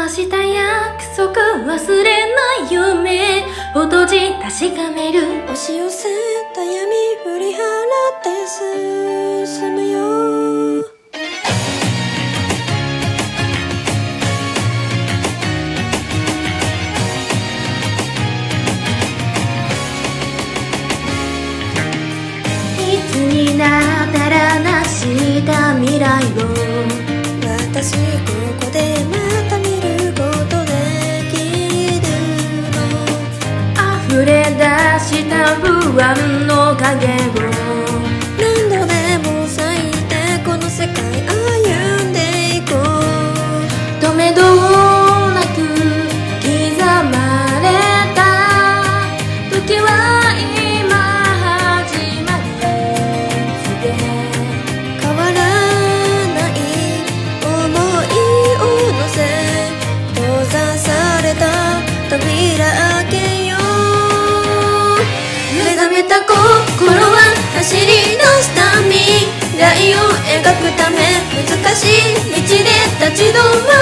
した約束忘れない夢を閉じ確かめる押し寄せた闇振り払って進むよいつになったら成した未来を私ここでまた見ることできるの溢れ出した不安の影を何度でも裂いてこの世界歩んでいこう止めどなく刻まれた時は今始まりで変わらない想いを乗せ閉ざされた扉開けよう目覚めた心は走り出した未来を描くため難しい道で立ち止ま